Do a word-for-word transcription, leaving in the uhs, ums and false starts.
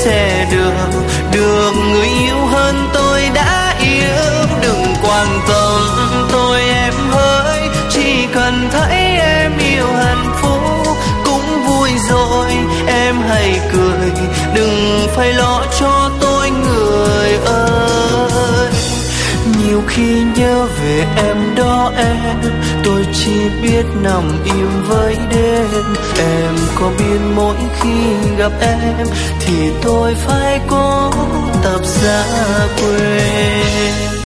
sẽ được được người yêu hơn tôi đã yêu. Đừng quan tâm tôi em hỡi, chỉ cần thấy em yêu hạnh phúc cũng vui rồi. Em hãy cười, đừng phải lo cho tôi người ơi. Nhiều khi nhớ về em đó em, tôi chỉ biết nằm im với đêm. Em có biết mỗi khi gặp em thì tôi phải cố tập xa quên.